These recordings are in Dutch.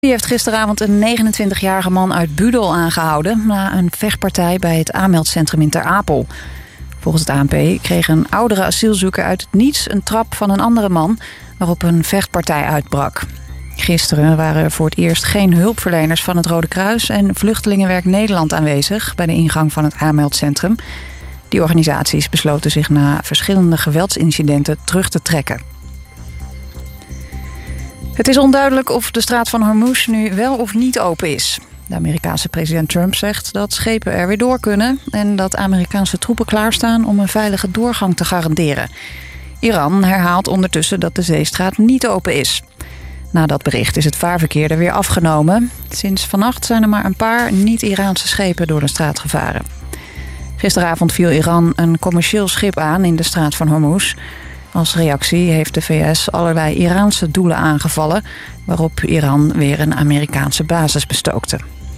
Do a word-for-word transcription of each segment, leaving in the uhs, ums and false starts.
Die heeft gisteravond een negenentwintigjarige man uit Budel aangehouden na een vechtpartij bij het aanmeldcentrum in Ter Apel. Volgens het A N P kreeg een oudere asielzoeker uit het niets een trap van een andere man, waarop een vechtpartij uitbrak. Gisteren waren er voor het eerst geen hulpverleners van het Rode Kruis en Vluchtelingenwerk Nederland aanwezig bij de ingang van het aanmeldcentrum. Die organisaties besloten zich na verschillende geweldsincidenten terug te trekken. Het is onduidelijk of de straat van Hormuz nu wel of niet open is. De Amerikaanse president Trump zegt dat schepen er weer door kunnen en dat Amerikaanse troepen klaarstaan om een veilige doorgang te garanderen. Iran herhaalt ondertussen dat de zeestraat niet open is. Na dat bericht is het vaarverkeer er weer afgenomen. Sinds vannacht zijn er maar een paar niet-Iraanse schepen door de straat gevaren. Gisteravond viel Iran een commercieel schip aan in de straat van Hormuz. Als reactie heeft de V S allerlei Iraanse doelen aangevallen, waarop Iran weer een Amerikaanse basis bestookte.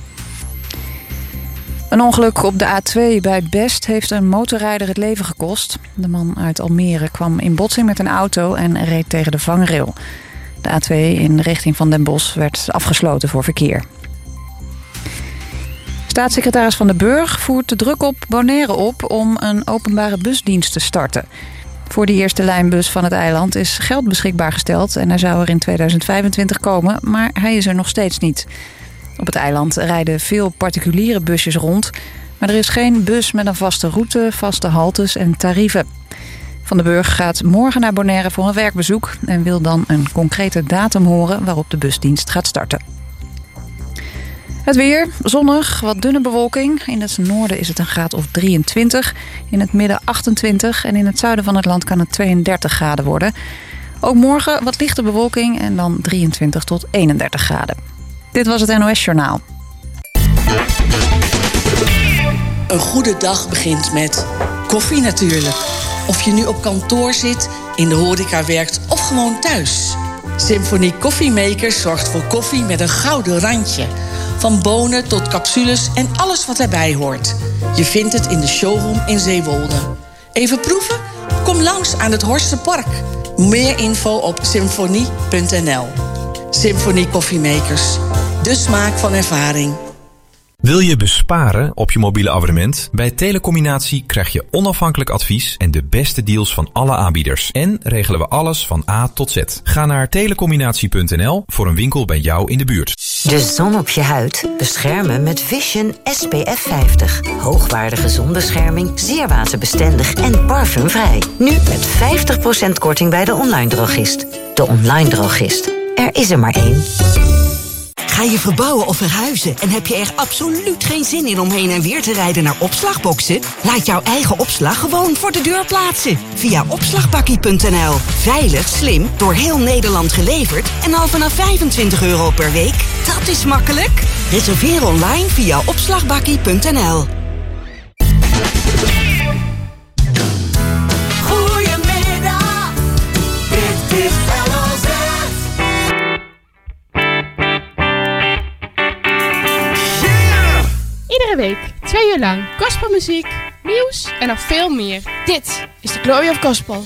Een ongeluk op de A twee bij Best heeft een motorrijder het leven gekost. De man uit Almere kwam in botsing met een auto en reed tegen de vangrail. De A twee in de richting van Den Bosch werd afgesloten voor verkeer. Staatssecretaris Van den Burg voert de druk op Bonaire op om een openbare busdienst te starten. Voor de eerste lijnbus van het eiland is geld beschikbaar gesteld en hij zou er in tweeduizend vijfentwintig komen, maar hij is er nog steeds niet. Op het eiland rijden veel particuliere busjes rond, maar er is geen bus met een vaste route, vaste haltes en tarieven. Van den Burg gaat morgen naar Bonaire voor een werkbezoek en wil dan een concrete datum horen waarop de busdienst gaat starten. Het weer, zonnig, wat dunne bewolking. In het noorden is het een graad of drieëntwintig, in het midden achtentwintig en in het zuiden van het land kan het tweeëndertig graden worden. Ook morgen wat lichte bewolking en dan drieëntwintig tot eenendertig graden. Dit was het N O S Journaal. Een goede dag begint met koffie natuurlijk. Of je nu op kantoor zit, in de horeca werkt of gewoon thuis. Symphony Koffiemakers zorgt voor koffie met een gouden randje. Van bonen tot capsules en alles wat erbij hoort. Je vindt het in de showroom in Zeewolde. Even proeven? Kom langs aan het Horstenpark. Meer info op symfonie punt n l. Symphony Koffiemakers. De smaak van ervaring. Wil je besparen op je mobiele abonnement? Bij Telecombinatie krijg je onafhankelijk advies en de beste deals van alle aanbieders. En regelen we alles van A tot Z. Ga naar telecombinatie punt n l voor een winkel bij jou in de buurt. De zon op je huid beschermen met Vision S P F vijftig. Hoogwaardige zonbescherming, zeer waterbestendig en parfumvrij. Nu met vijftig procent korting bij de online drogist. De online drogist. Er is er maar één. Ga je verbouwen of verhuizen en heb je er absoluut geen zin in om heen en weer te rijden naar opslagboxen? Laat jouw eigen opslag gewoon voor de deur plaatsen. Via opslagbakkie punt n l. Veilig, slim, door heel Nederland geleverd en al vanaf vijfentwintig euro per week. Dat is makkelijk. Reserveer online via opslagbakkie punt n l. Goedemiddag, dit is L O Z. Iedere week, twee uur lang, gospelmuziek, nieuws en nog veel meer. Dit is de Glory of Gospel.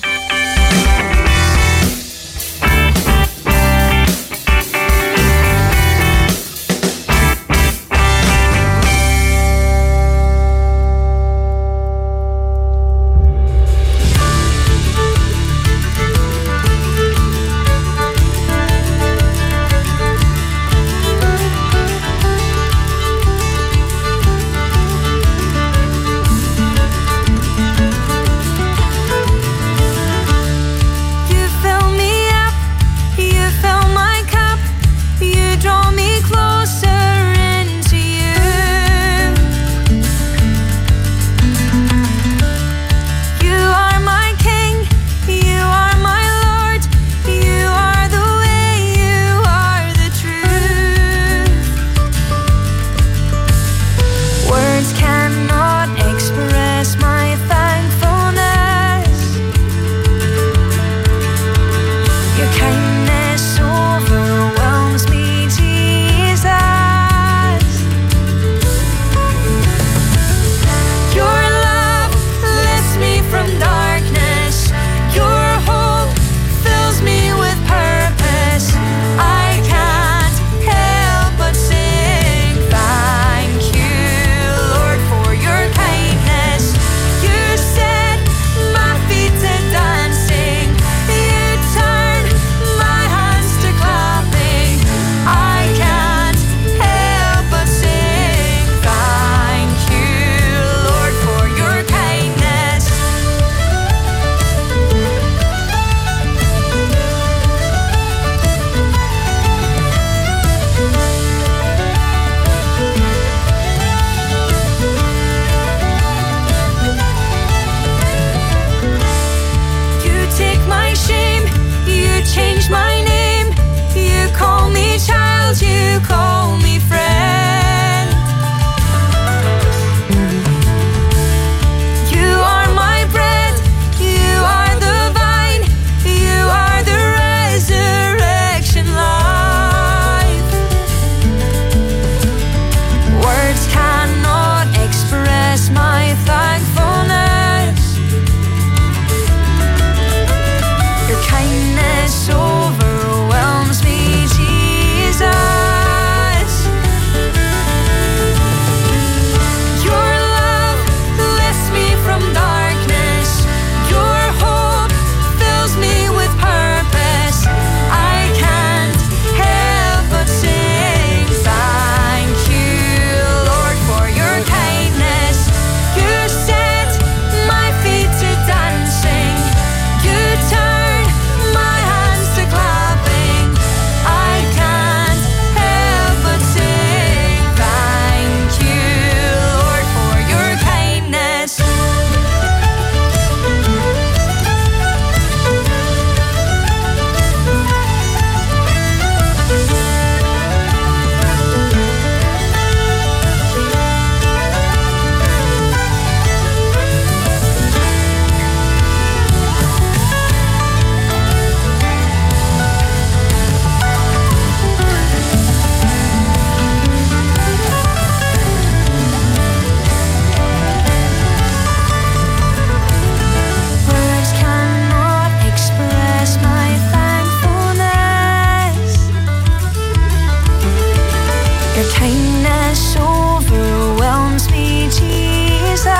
Your kindness overwhelms me, Jesus.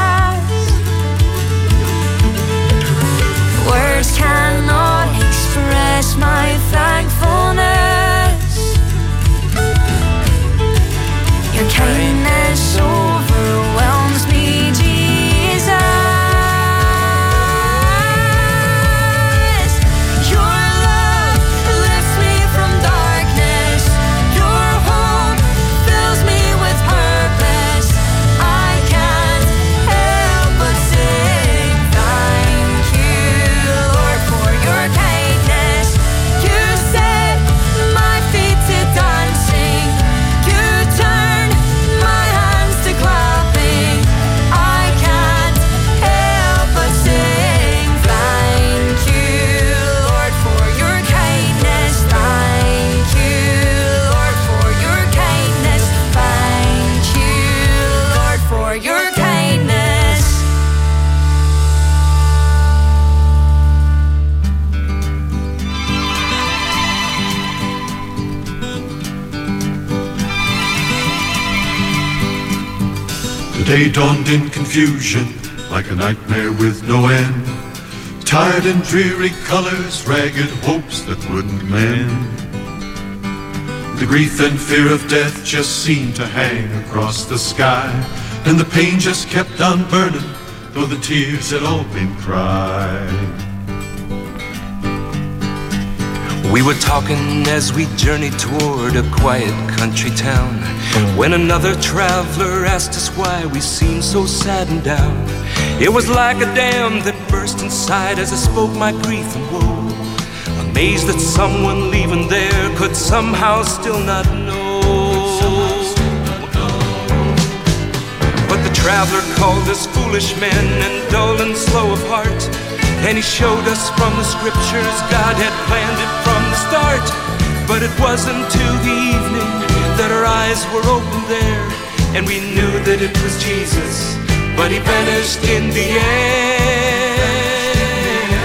Words cannot express my thankfulness. Your kindness overwhelms me, Jesus. Your love lifts me from darkness. Your hope fills me with purpose. I can't help but sing thank you, Lord, for your kindness. You set my feet to dancing. You turn my hands to clapping. I can't help but sing thank you, Lord, for your kindness. Thank you, Lord, for your kindness. Thank you, Lord, for your kindness. The day dawned in confusion, like a nightmare with no end. Tired and dreary colors, ragged hopes that wouldn't mend. The grief and fear of death just seemed to hang across the sky, and the pain just kept on burning, though the tears had all been cried. We were talking as we journeyed toward a quiet country town, when another traveler asked us why we seemed so sad and down. It was like a dam that burst inside as I spoke my grief and woe, amazed that someone leaving there could somehow still not know. But the traveler called us foolish men and dull and slow of heart, and he showed us from the scriptures God had planned it from the start. But it wasn't till the evening that our eyes were open there, and we knew that it was Jesus, but he vanished in the air.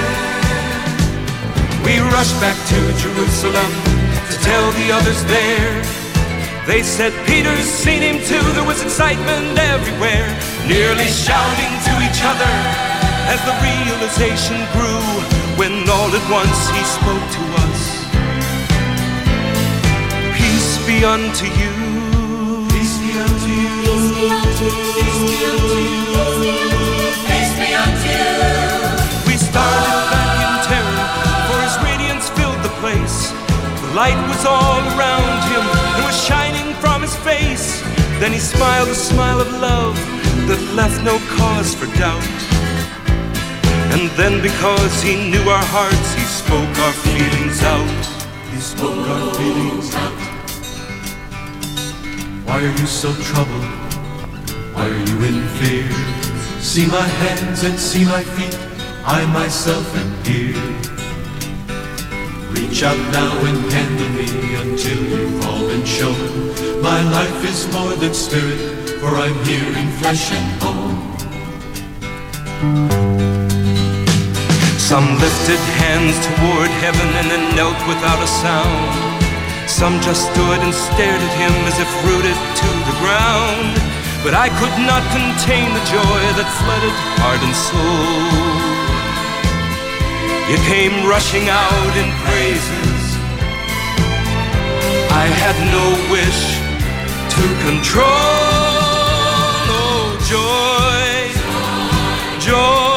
We rushed back to Jerusalem to tell the others there. They said Peter's seen him too. There was excitement everywhere, nearly shouting to each other as the realization grew, when all at once he spoke to us. Peace be unto you. Peace be unto you. Peace be unto you. Peace be unto you. We started back in terror, for his radiance filled the place. The light was all around him, it was shining from his face. Then he smiled a smile of love that left no cause for doubt. And then because he knew our hearts, he spoke our feelings out. He spoke our feelings out. Why are you so troubled? Why are you in fear? See my hands and see my feet, I myself am here. Reach out now and handle me until you've all been shown. My life is more than spirit, for I'm here in flesh and bone. Some lifted hands toward heaven and then knelt without a sound. Some just stood and stared at him as if rooted to the ground. But I could not contain the joy that flooded heart and soul. You came rushing out in praises. I had no wish to control. Oh, joy, joy.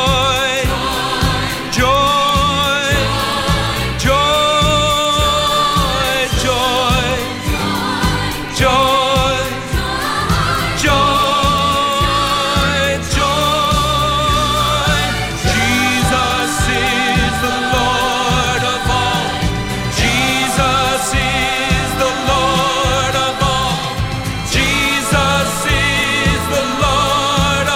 Jesus is the Lord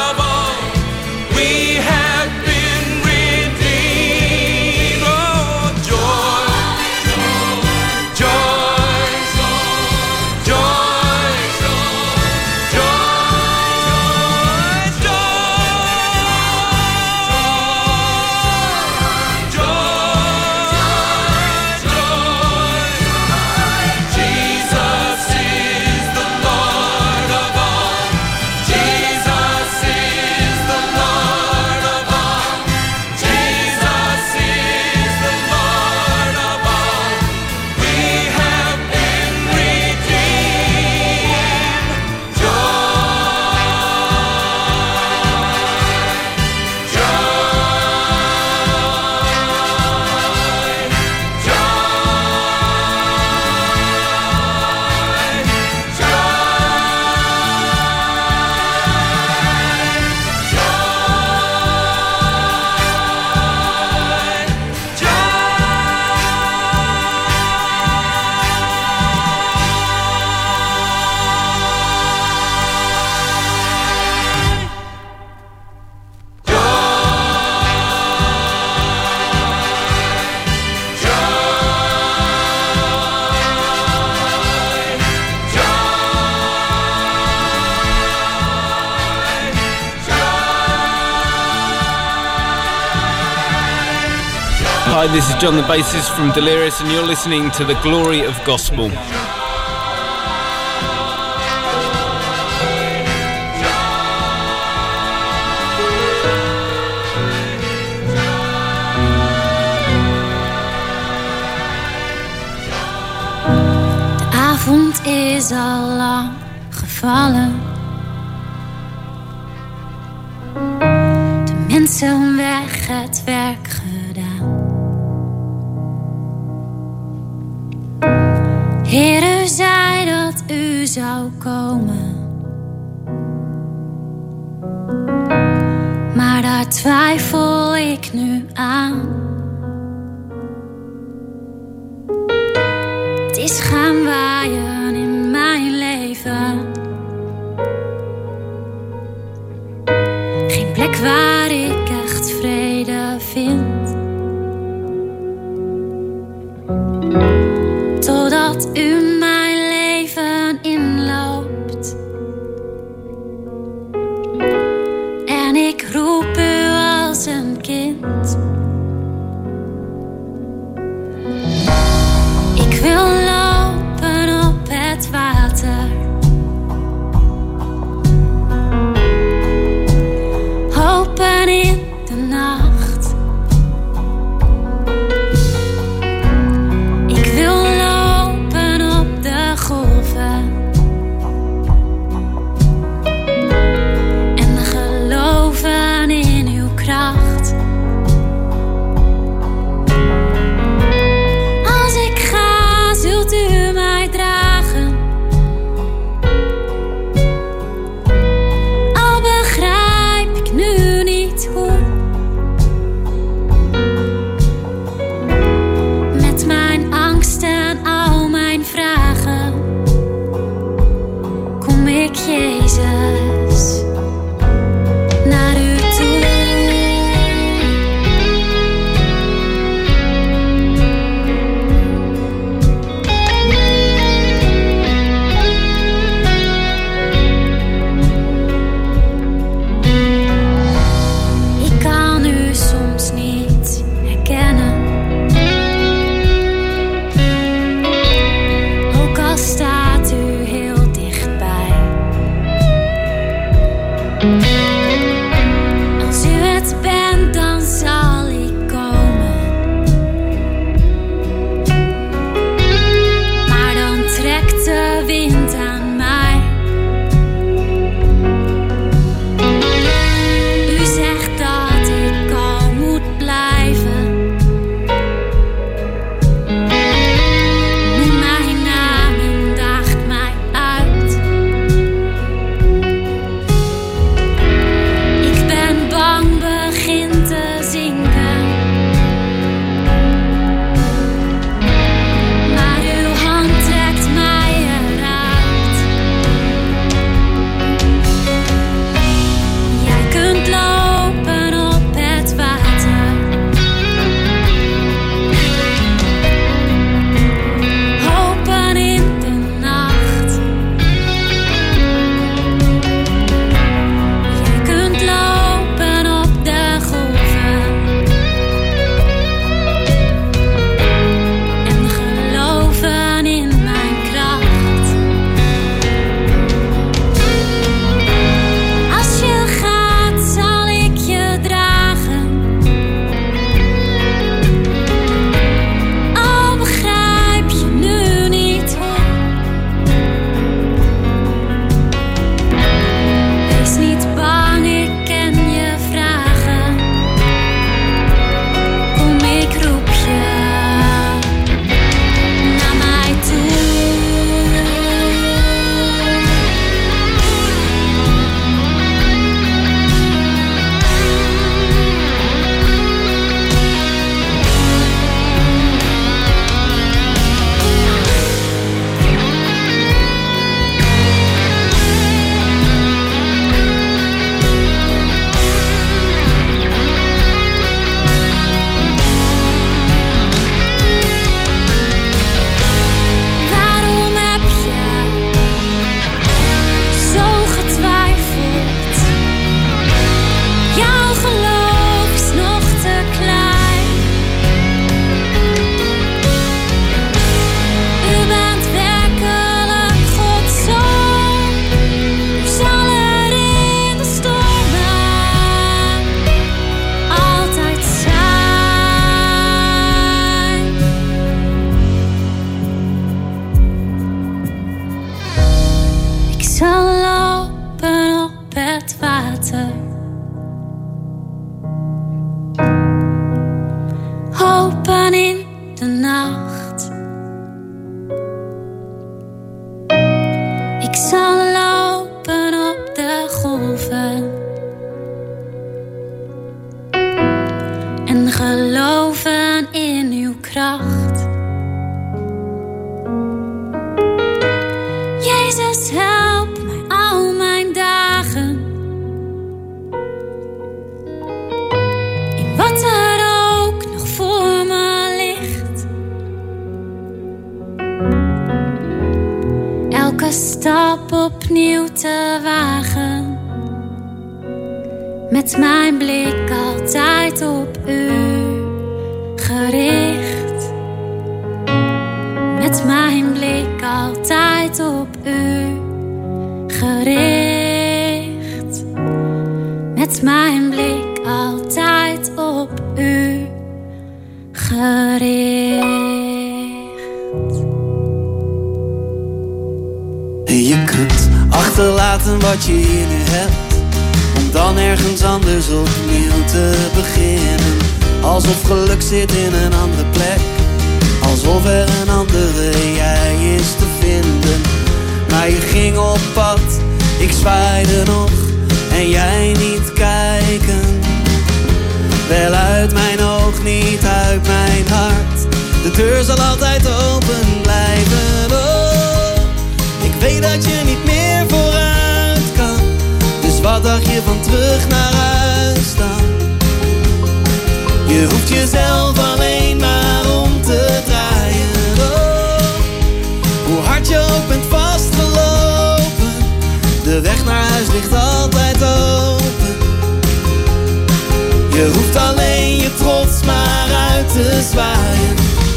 Hi, this is John the bassist from Delirious and you're listening to The Glory of Gospel. De avond is al lang gevallen. De mensen weg, het werk gedaan. Heer, u zei dat u zou komen, maar daar twijfel ik nu aan. Het is gaan waaien in mijn leven. Geen plek waar ik echt vrede vind. Totdat u mijn leven inloopt. En ik roep u als een kind. Ik wil lopen op het water. Hopen in de nacht. Ik wil lopen op de golven. En geloven in uw kracht. Als ik ga, zult u mij dragen. Al begrijp ik nu niet hoe. Met mijn angsten en al mijn vragen kom ik, Jezus, naar u toe. Ik kan u soms niet herkennen, ook al staat u heel dichtbij. zal lopen op het water. Hopen in de nacht. Ik zal lopen op de golven. En geloven in uw kracht. Jezus, help mij al mijn dagen. In wat er ook nog voor me ligt. Elke stap opnieuw te wagen. Met mijn blik altijd op u gericht. Met mijn blik altijd op u gericht. Met mijn blik altijd op u gericht. En je kunt achterlaten wat je hier nu hebt, om dan ergens anders opnieuw te beginnen. Alsof geluk zit in een andere plek, alsof er een andere jij is te vinden. Maar je ging op pad, ik zwaaide nog en jij niet kijken. Wel uit mijn oog, niet uit mijn hart. De deur zal altijd open blijven. Oh, ik weet dat je niet meer vooruit kan. Dus wat dacht je van terug naar huis dan? Je hoeft jezelf alleen maar om te draaien. Oh, hoe hard je ook bent vastgelopen, de weg naar huis ligt altijd open. Je hoeft alleen je trots maar uit te zwaaien.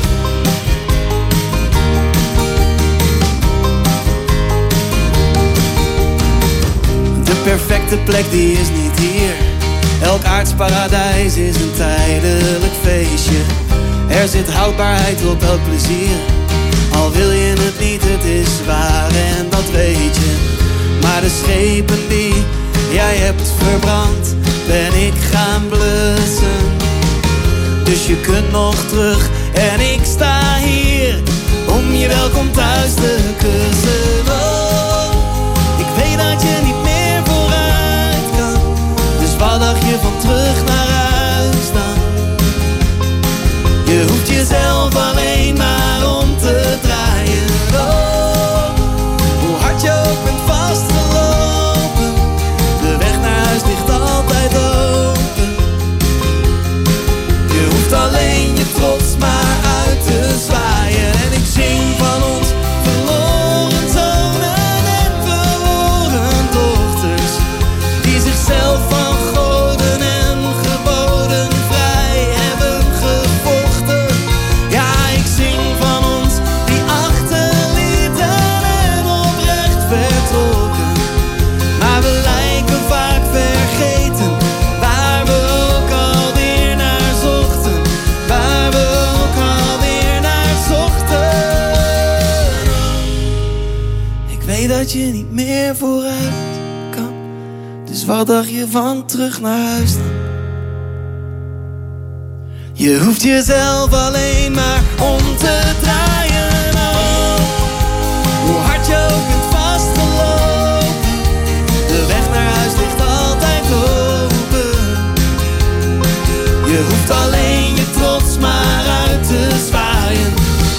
De perfecte plek die is niet hier. Elk aards paradijs is een tijdelijk feestje. Er zit houdbaarheid op elk plezier. Al wil je het niet, het is waar en dat weet je. Maar de schepen die jij hebt verbrand, ben ik gaan blussen. Dus je kunt nog terug en ik sta hier om je welkom thuis te kussen. Oh, ik weet dat je niet meer vooruit kan. Dus wat dacht je van terug naar huis dan? Je hoeft jezelf alleen maar om te draaien. Oh, hoe hard je ook bent vastgelopen, de weg naar huis ligt altijd open. Je hoeft alleen je trots maar uit te zwaaien. En ik zing van ons verloren zonen en verloren dochters, die zichzelf van goden en geboden vrij hebben gevochten. Ja, ik zing van ons die achterlieten en oprecht vertrokken. Maar we lijken vaak vergeten waar we ook alweer naar zochten. Waar we ook alweer naar zochten. Ik weet dat je niet meer vooruit kan. Dus wat dacht je van terug naar huis dan? Je hoeft jezelf alleen maar om te draaien. Oh, hoe hard je ook bent vastgelopen, de weg naar huis ligt altijd open. Je hoeft alleen je trots maar uit te zwaaien.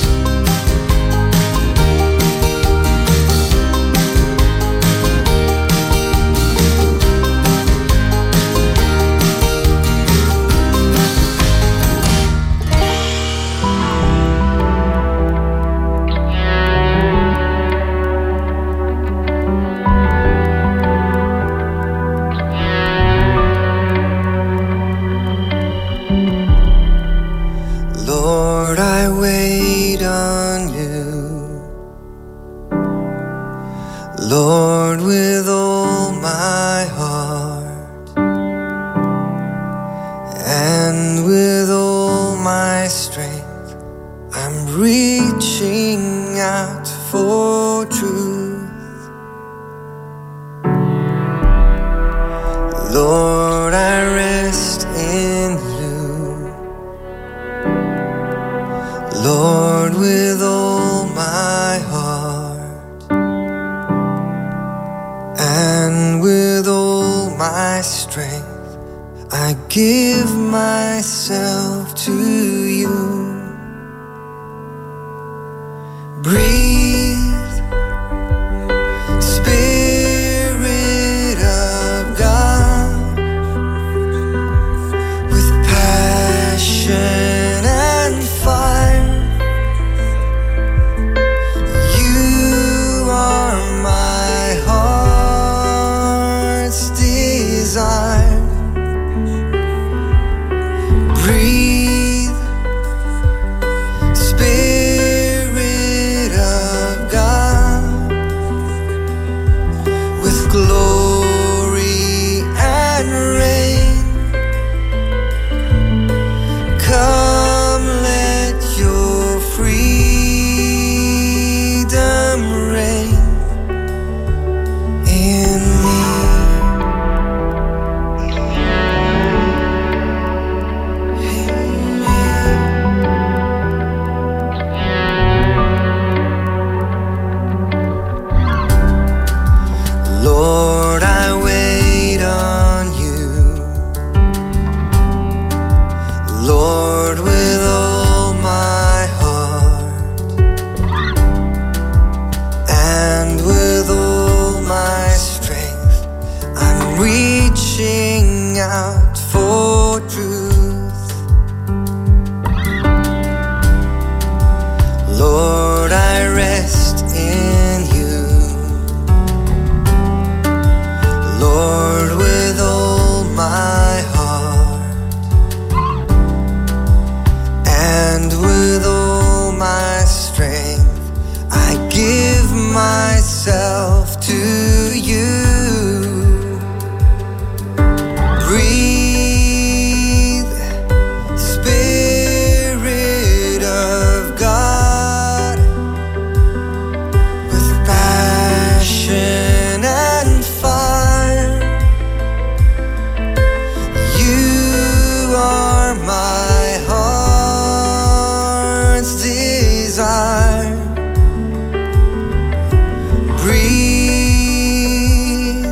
Lord, I wait on you. Lord, with all my heart and with all my strength, I'm reaching out for truth. I give myself to you. Breathe, Spirit of God, with passion and fire. You are my heart's desire. Breathe, Spirit of God, with glory and rain. Come, let your freedom reign in me. Lord, I wait on you. Lord, with all my heart and with all my strength, I'm reaching out for truth. Lord, I rest in you. Lord, with all my heart and with all my strength, I give myself to you. Breathe, Spirit of God, with passion and fire. You are my heart's desire. Breathe,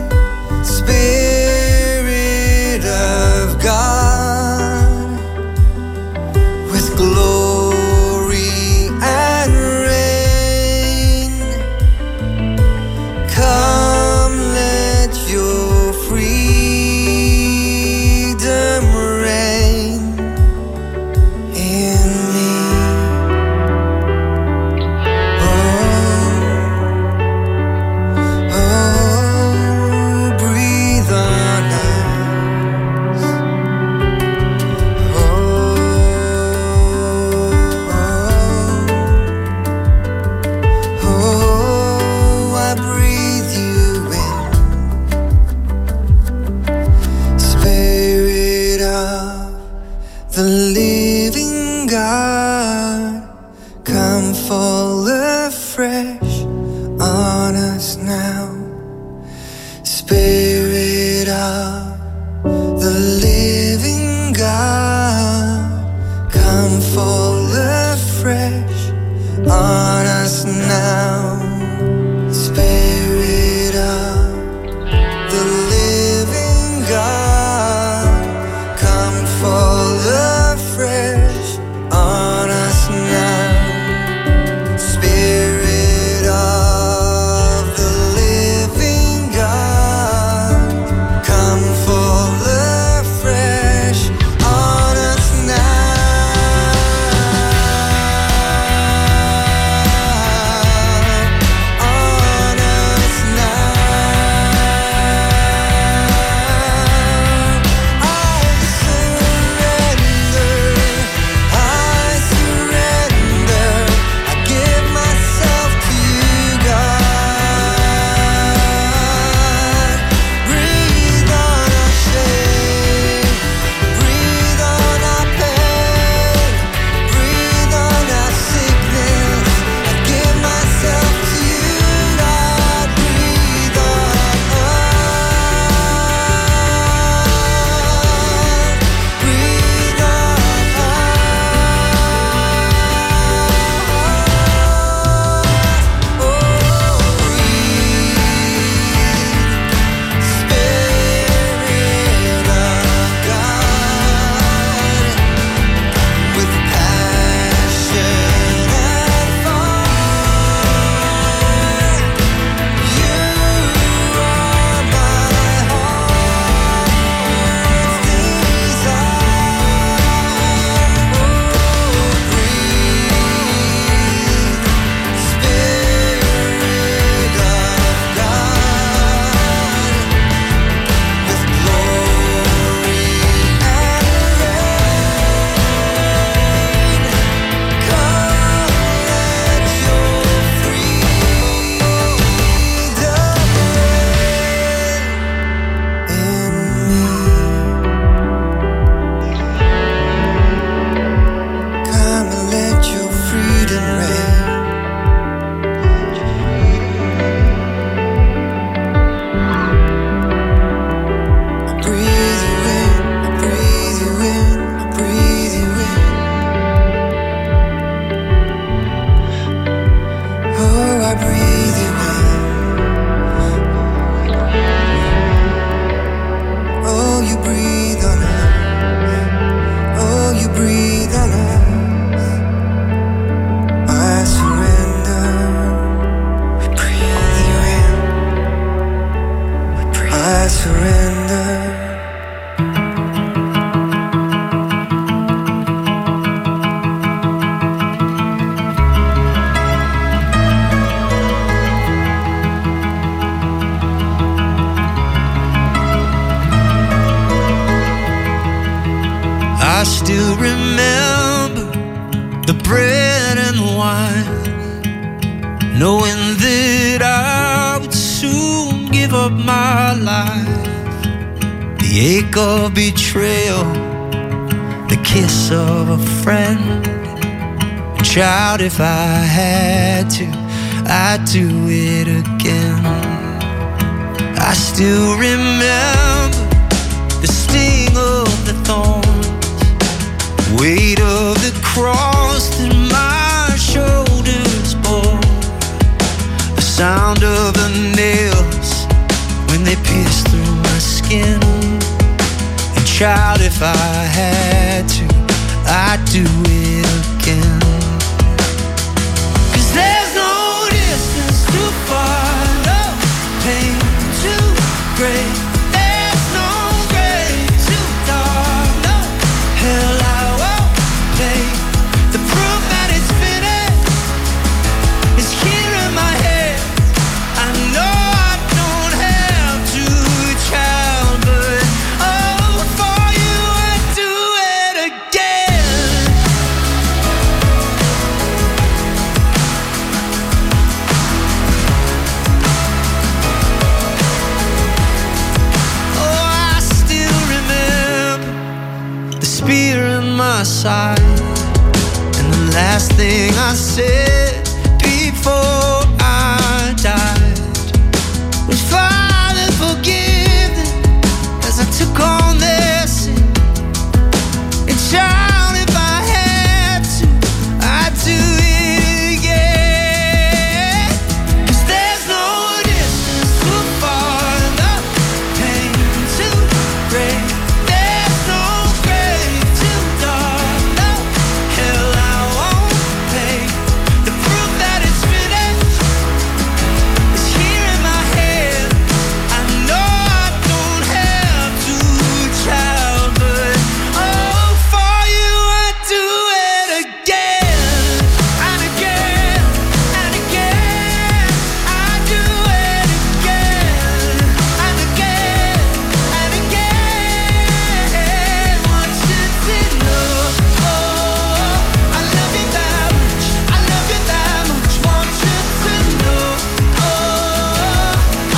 Spirit of God, with glory and rain. Come, let your freedom reign in me. Oh, oh, breathe on us. Oh, oh, oh, I breathe you in. Spirit of the living God, come fall afresh on us now. Spirit of the living God, come fall afresh on us now. Spirit of the living God, come fall afresh on us now. Spirit of the living God, still remember the bread and the wine, knowing that I would soon give up my life. The ache of betrayal, the kiss of a friend. Child, if I had to, I'd do it again. I still remember the sting of the thorns, weight of the cross that my shoulders bore, the sound of the nails when they pierced through my skin. And child, if I had to, I'd do it again. 'Cause there's no distance too far, no pain too great. There's no grave too dark, no hell I won't pay. The proof that it's finished is here in my head. I know I don't have to, child, but oh, for you I'd do it again. Oh, I still remember the spear in my side, and the last thing I said before I died was, Father, forgive them as I took on their sin. And child, if I had to, I'd do it again. 'Cause there's no distance too far, no pain too great. There's no grave too dark, no hell I won't pay. The proof that it's finished is here in my head. I know I don't have to, child, but oh, for you I'd do it again and again and again. I'd do it again and again and again. Once it's enough. Oh, I love you that much. I love you that much. Once it's enough. Oh,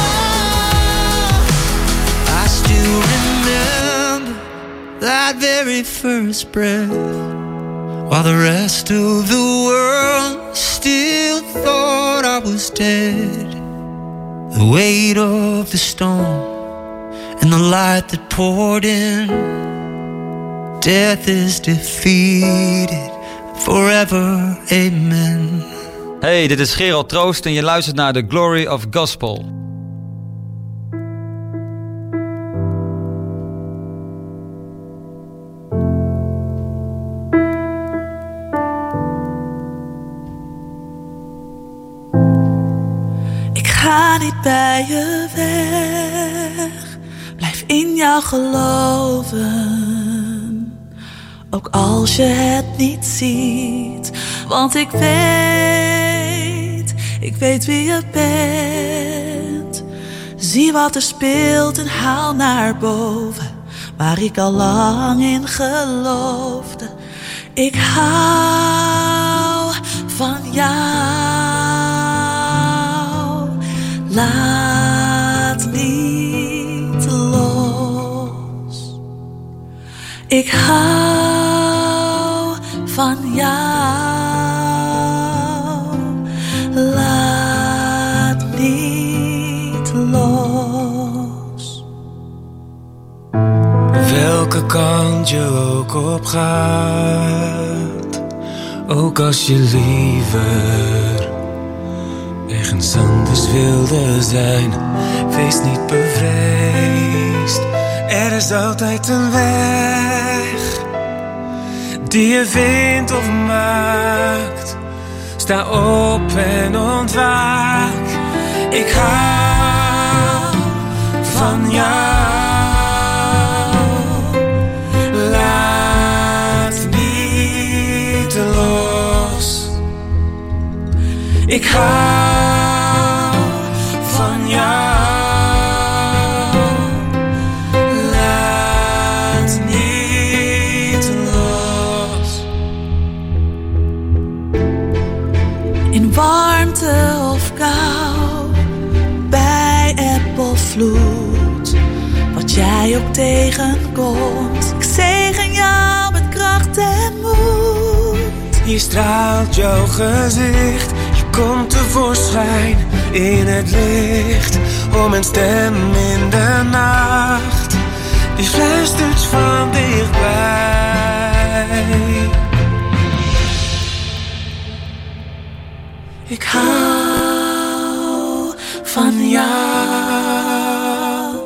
oh. I still remember that very first breath, while the rest of the world still thought I was dead. The weight of the storm and the light that poured in. Death is defeated forever, amen. Hey, dit is Gerald Troost en je luistert naar The Glory of Gospel. Ik ga niet bij je weg, blijf in jou geloven. Ook als je het niet ziet, want ik weet, ik weet wie je bent. Zie wat er speelt en haal naar boven, waar ik al lang in geloofde. Ik hou van jou, laat niet los. Ik hou van jou, laat niet los. Welke kant je ook op gaat, ook als je liever ergens anders wilde zijn, wees niet bevreesd. Er is altijd een weg die je vindt of maakt. Sta op en ontwaak. Ik hou van jou. Laat niet los. Ik hou van jou. Laat niet los. overvloed. Wat jij ook tegenkomt, ik zegen jou met kracht en moed. Hier straalt jouw gezicht, je komt tevoorschijn in het licht. Om een stem in de nacht, die fluistert van dichtbij. Ik hou van jou,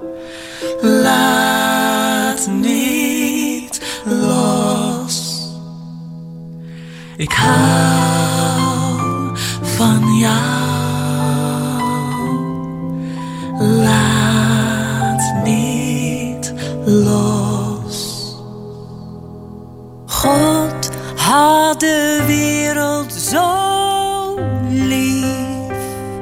laat niet los. Ik hou van jou, laat niet los. God had de wereld zo lief,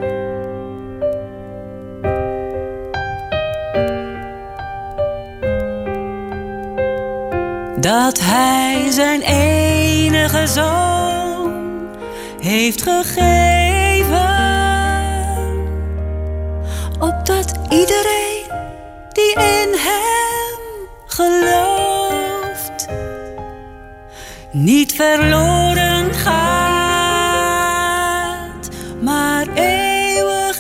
dat hij zijn enige zoon heeft gegeven, opdat iedereen die in hem gelooft niet verloren gaat, maar eeuwig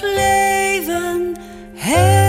leven heeft.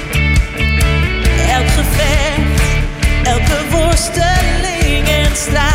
Elke worsteling en strijd.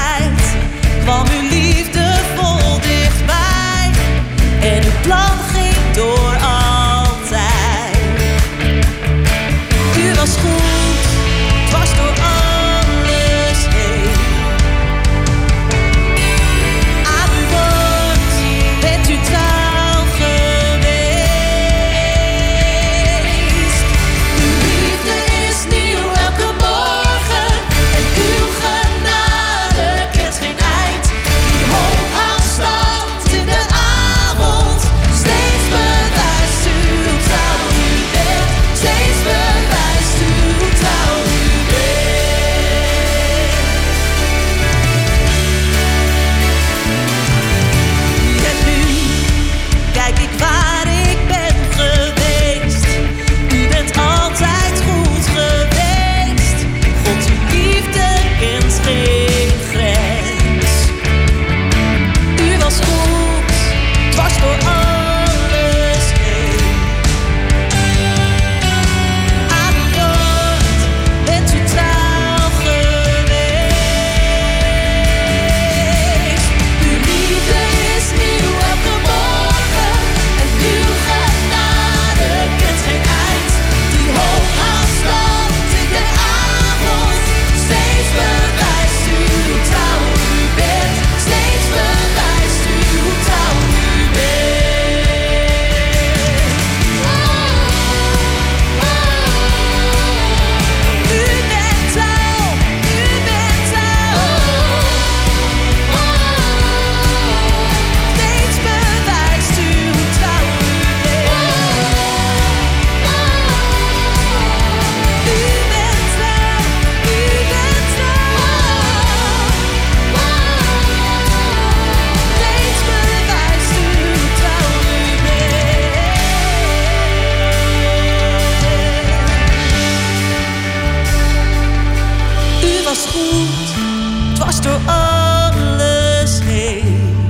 dwars door alles heen.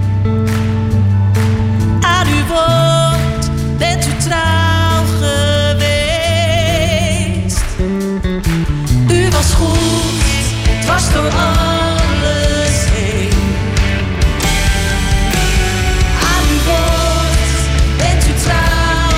Aan uw woord bent u trouw geweest. U was goed, dwars door alles heen. Aan uw woord bent u trouw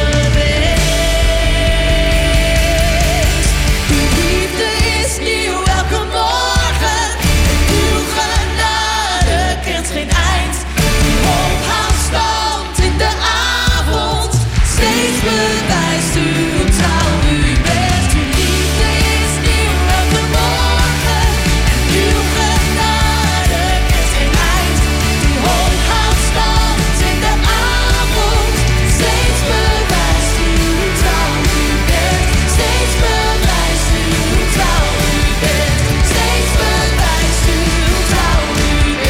geweest. Uw liefde is nieuw elke morgen. Uw genade kent geen eind. Uw hoop houdt stand in de avond. Steeds bewijst u hoe trouw u bent. Uw liefde is nieuw elke morgen. Uw genade kent geen eind. Uw hoop houdt stand in de avond. Steeds bewijst u hoe trouw u bent. Steeds bewijst u hoe trouw u bent. Steeds bewijst u hoe trouw u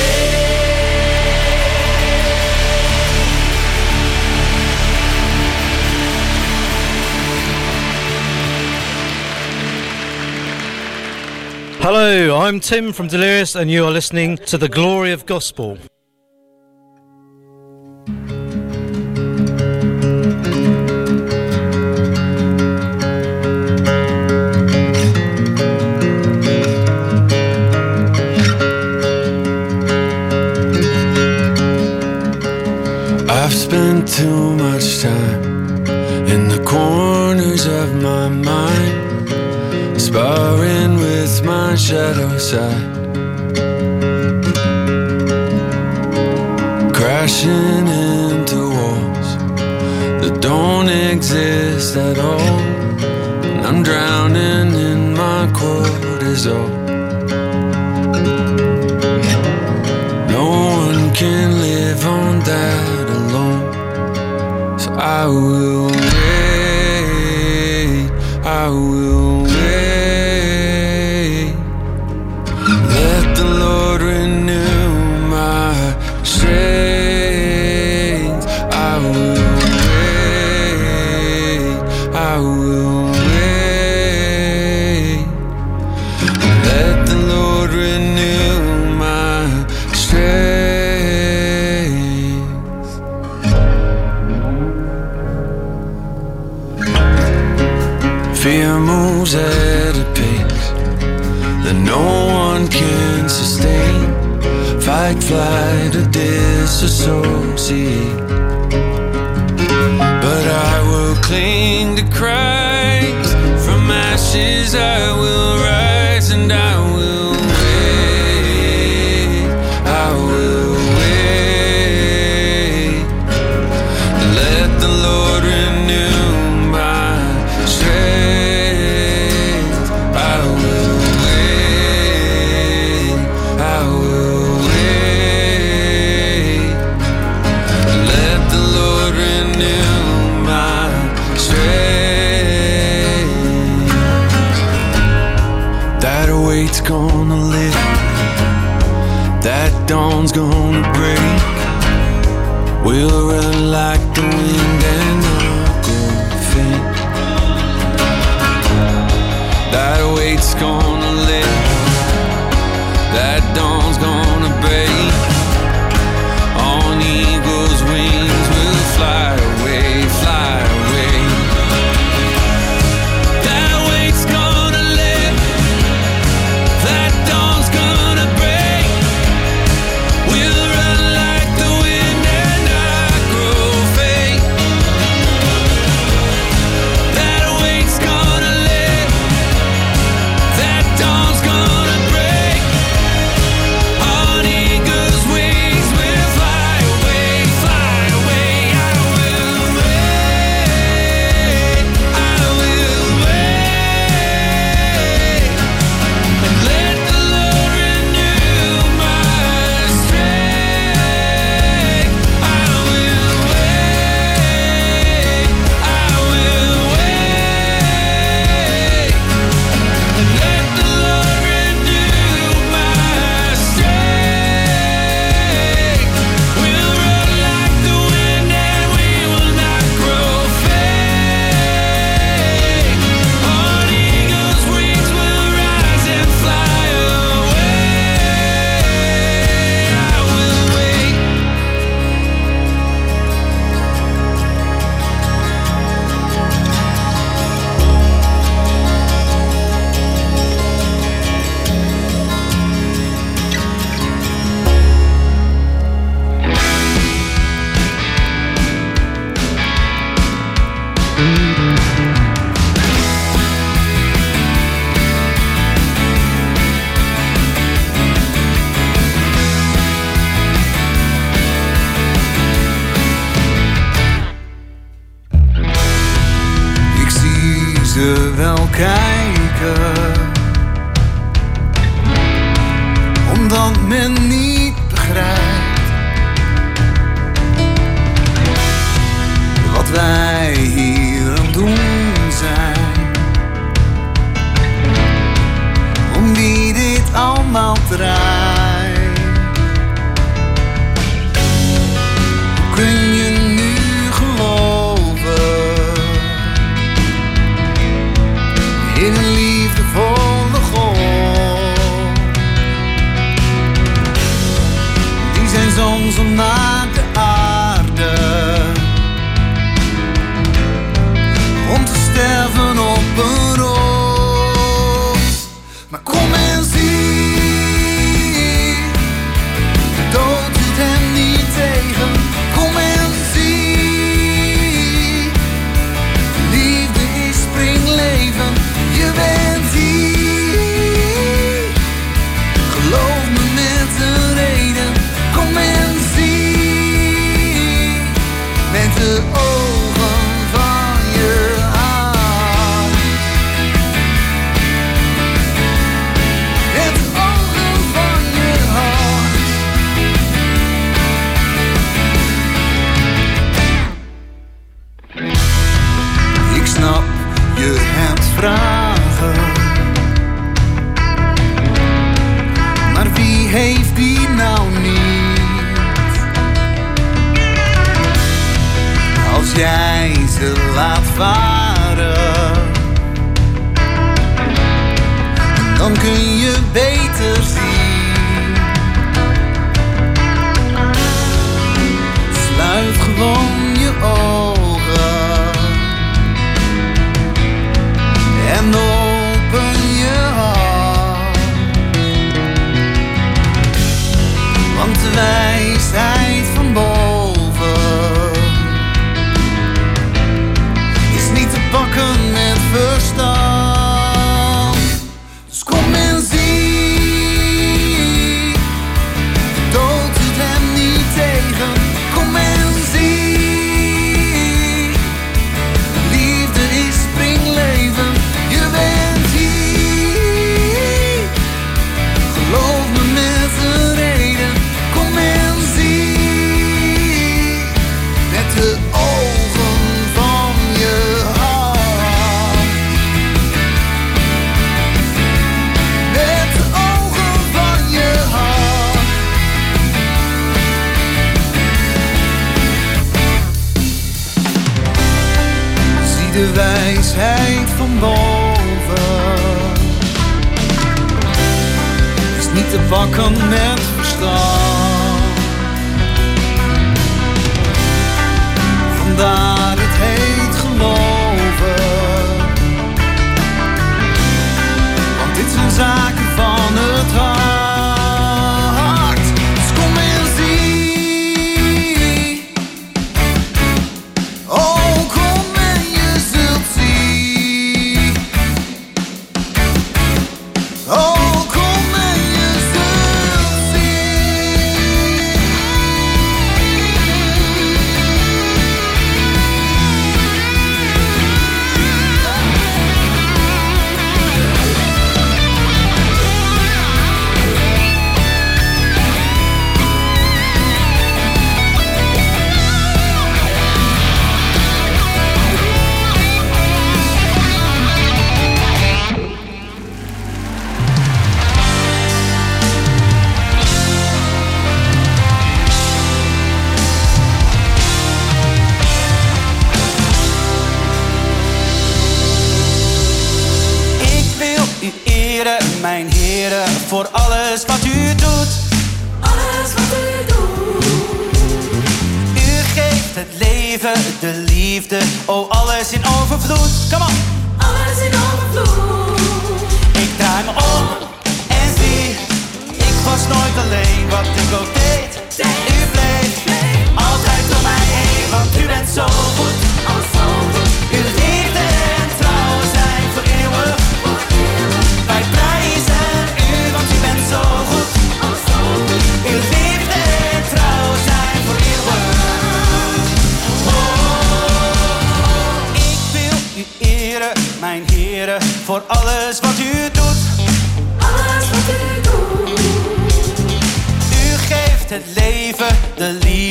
Hello, I'm Tim from Delirious and you are listening to The Glory of Gospel. I've spent too much time in the corners of my mind, sparring with my shadow side, crashing into walls that don't exist at all, and I'm drowning in my cortisol. No one can live on that alone, so I will wait, I will wait. Let the Lord renew my strength. I will wait, I will wait. Let the Lord renew my strength. Fear moves at a pace that no one can sustain. Fight, flight, or disassociate. But I will cling to Christ. From ashes I will rise, and I will wait, I will wait. Let the Lord renew my strength. I will wait, I will wait. Let the Lord renew my strength. That weight's gonna lift, that dawn's gonna break. We'll run like the wind and not go faint. That weight's gonna lift, that dawn's gonna break. On eagle's wings we'll fly away, fly away. That weight's gonna lift, that dawn's gonna break. We'll run like the wind and not grow faint. That weight's gonna lift, that dawn's gonna kijken, omdat men niet begrijpt wat wij hier aan doen zijn. Om wie dit allemaal draait. Hoe kun je nu geloven in een liefdevolle God, die zijn zoon zond naar de aarde om te sterven op een rots. Maar kom en zie, de dood hield hem niet tegen. Kom en zie, liefde is springleven. Je bent hier, geloof me met een reden. Kom en zie, met de ogen van je hart. Met de ogen van je hart. Ik snap, je hebt vragen, maar wie heeft die nou niet? Als jij ze laat varen, dan kun je beter zien. Sluit gewoon je ogen en open je hart. Want de wijsheid van boven is niet te pakken met verstand. Dus kom en zie, de dood hield hem niet tegen. Kom en zie, liefde is springleven. Je bent hier, geloof me met een reden. Kom en zie, met de ogen van je hart. Met de ogen van je hart. Zie de wijsheid van boven is niet te pakken met verstand. Vandaar het heet geloven, want dit zijn zaken van het hart. Dus kom en zie, oh kom en je zult zien. Oh kom en je zult zien. Mijn heren, voor alles wat u doet. Alles wat u doet. U geeft het leven, de liefde, oh alles in overvloed. Kom op. Alles in overvloed. Ik draai me om en zie, ik was nooit alleen, wat ik ook deed. U bleef altijd door mij heen, want u bent zo goed. Oh, zo goed. Uw liefde en trouw zijn voor eeuwig. Wij prijzen u, want u bent zo goed. Oh, zo goed. Uw liefde en trouw zijn voor eeuwig. Oh, ik wil u eren, mijn heren, voor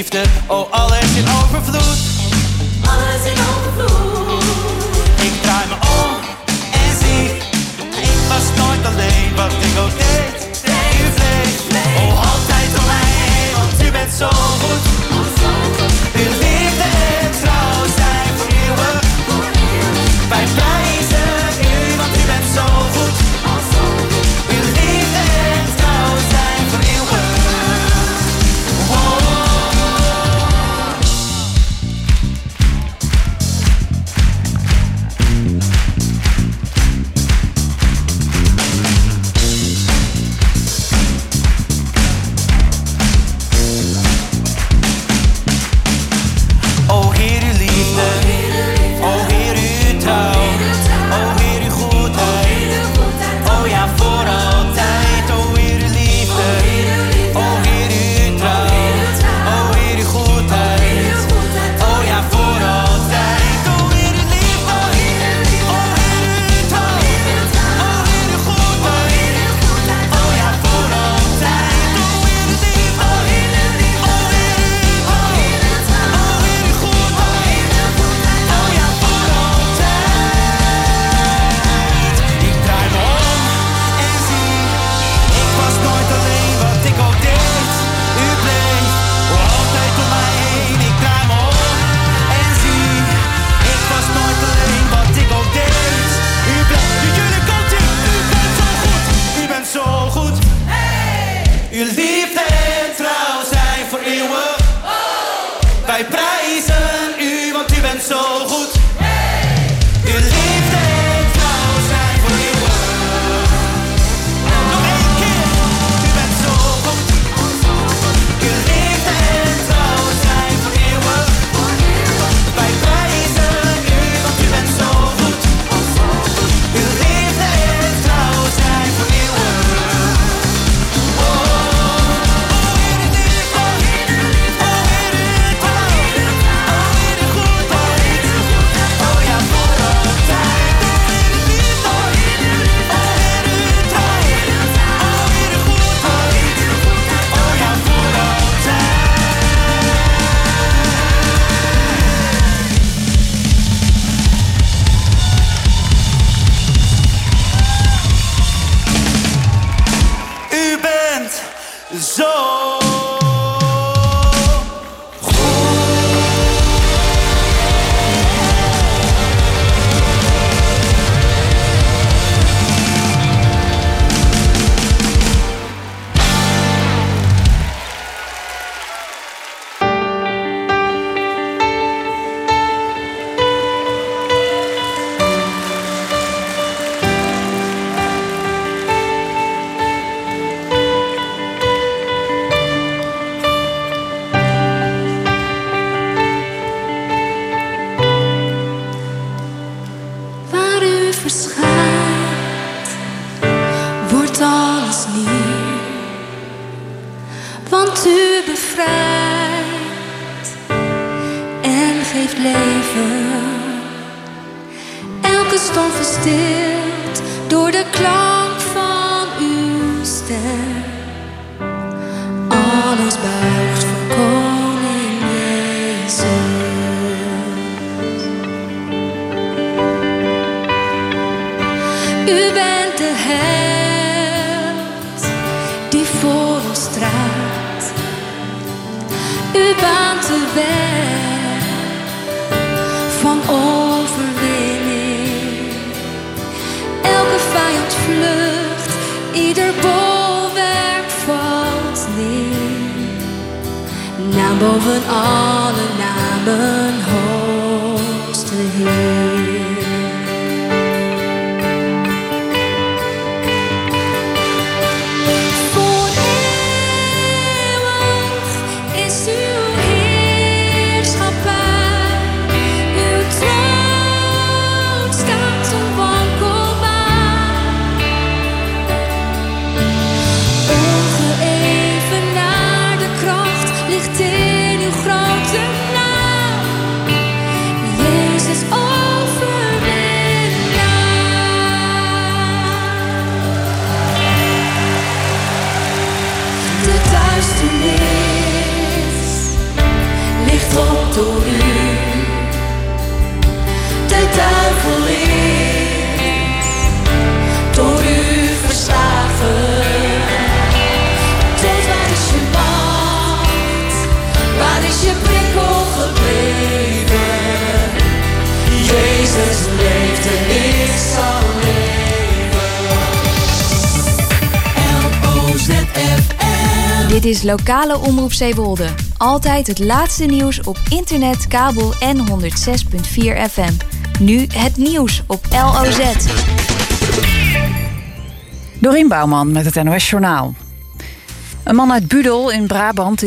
liefde, oh alles in overvloed. Alles in overvloed. Ik draai me om en zie, ik was nooit alleen, wat ik ook deed. U bleef, oh altijd om mij heen, want u bent zo goed. Uw liefde en trouw zijn voor eeuwig. Wij prijzen u, want u bent zo goed. Uw liefde en trouw zijn voor eeuwig. O Heer, uw liefde, o Heer, uw trouw, o Heer, uw goedheid, o ja, voor altijd. O Heer, uw liefde, o Heer, uw trouw, o Heer, uw goedheid, o ja, voor altijd. O Heer, uw liefde, o Heer, uw trouw, o Heer, uw goedheid, o ja, voor altijd. O Heer, uw liefde, o Heer, o Heer, uw trouw, o Heer, uw goedheid, o ja, voor altijd. Ik draai me om en zie, ik was nooit alleen, wat ik ook deed. U bleef, oh altijd om mij heen. Ik draai me om en zie, ik was nooit alleen, wat ik ook deed. U bleef, jullie komt u, u bent zo goed, u bent zo goed. Uw liefde en trouw zijn voor eeuwig. Wij prijzen u, want u bent zo goed. Uw liefde en trouw zijn voor eeuwig. Nog één keer, u bent zo goed. Uw liefde en trouw zijn voor eeuwig. Wij prijzen u, want u bent zo goed. Uw liefde en trouw zijn voor eeuwig. U bent zo Waar u verschijnt, wordt alles nieuw. Want u bevrijdt en geeft leven. Elke storm verstilt door de klank van uw stem. Alles buigt voor koning Jezus. U bent de held die voor ons strijdt. U baant de weg van overwinning. Elke vijand vlucht, ieder bolwerk valt neer. Naam boven alle namen, hoogste Heer. In uw grote naam, Jezus, oh. Dit is lokale Omroep Zeewolde. Altijd het laatste nieuws op internet, kabel en honderd zes komma vier F M. Nu het nieuws op L O Z. Dorien Bouwman met het N O S Journaal. Een man uit Budel in Brabant